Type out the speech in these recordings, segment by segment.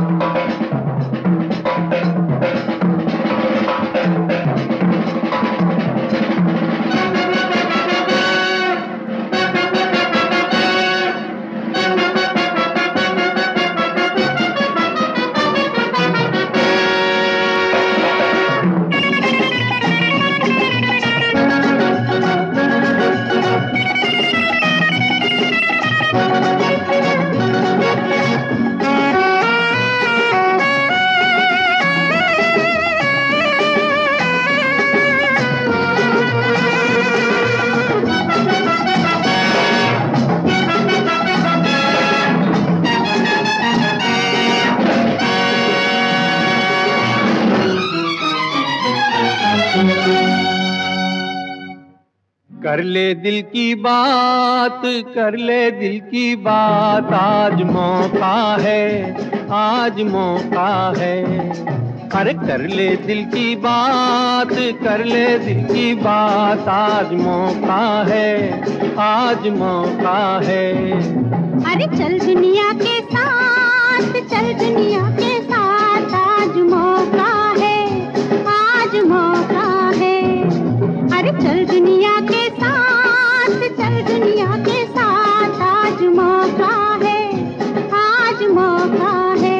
कर ले दिल की बात, कर ले दिल की बात, आज मौका है, आज मौका है। अरे कर ले दिल की बात, कर ले दिल की बात, आज मौका है, आज मौका है। अरे चल दुनिया के साथ, चल दुनिया के साथ, आज मौका है, आज मौका है। अरे चल दुनिया के साथ, चल दुनिया के साथ, आज मौका है, आज मौका है।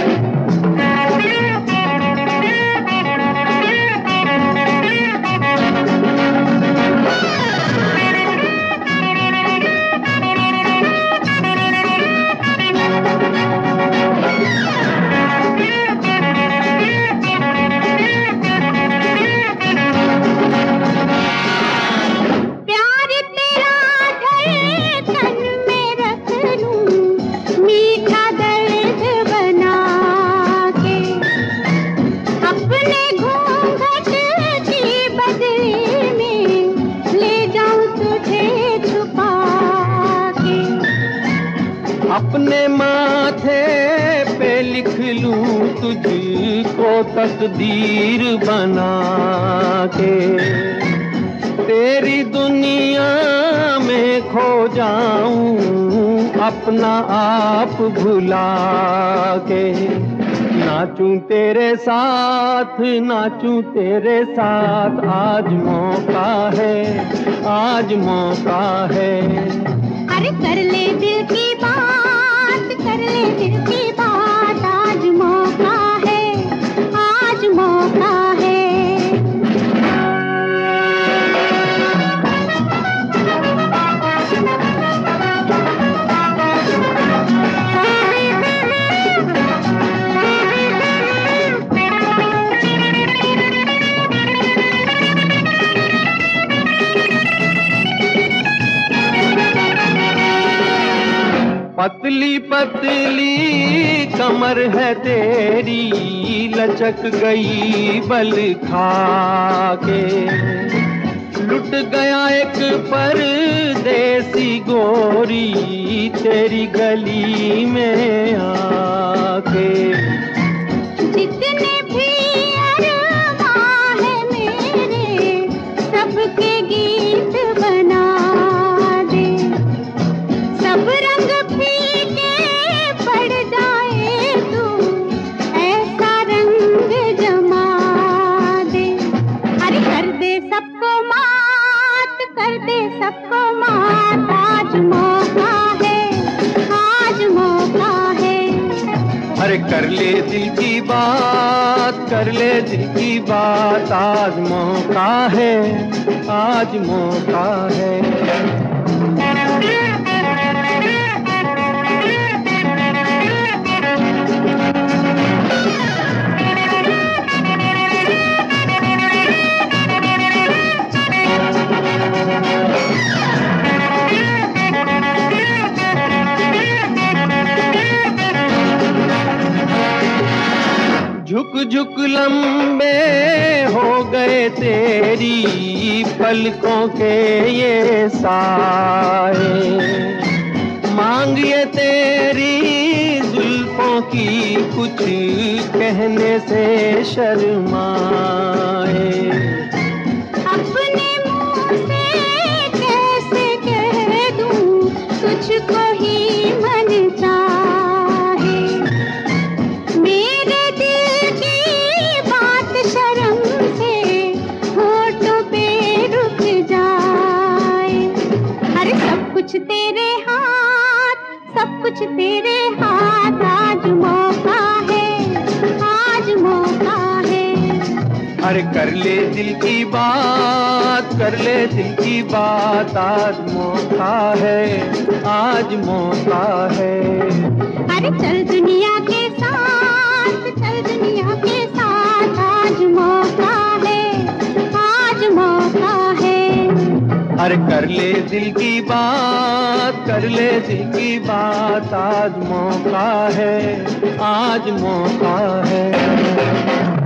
अपने माथे पे लिख लूं तुझको तकदीर बना के, तेरी दुनिया में खो जाऊं अपना आप भुला के। नाचूं तेरे साथ, नाचूं तेरे साथ, आज मौका है, आज मौका है। अरे कर ले दिल की बात, कर ले दिल की बात, आज मौका है, आज मौका है। पतली पतली कमर है तेरी, लचक गई बल खा के। लुट गया एक परदेसी गोरी तेरी गली में आके। जितने भी अरमान है मेरे, सबके गीत बना दे। सब रंग पड़ जाए तू, ऐसा रंग जमा दे। अरे कर दे सबको मात, कर दे सबको मात, आज मौका है, आज मौका है। अरे कर ले दिल की बात, कर ले दिल की बात, आज मौका है, आज मौका है। झुक झुक लंबे हो गए तेरी पलकों के ये साए, मांगिए तेरी जुल्फों की कुछ कहने से शर्माए। अपने मुंह से कैसे कह दूं तुझको ही मन चाहे, तेरे हाथ, सब कुछ तेरे हाथ। आज मौका है, आज मौका है। अरे कर ले दिल की बात, कर ले दिल की बात, आज मौका है, आज मौका है। अरे चल दुनिया के साथ, चल दुनिया के साथ। आज मौका है, आज मौका है। अरे कर ले दिल की बात, कर ले दिल की बात, आज मौका है, आज मौका है।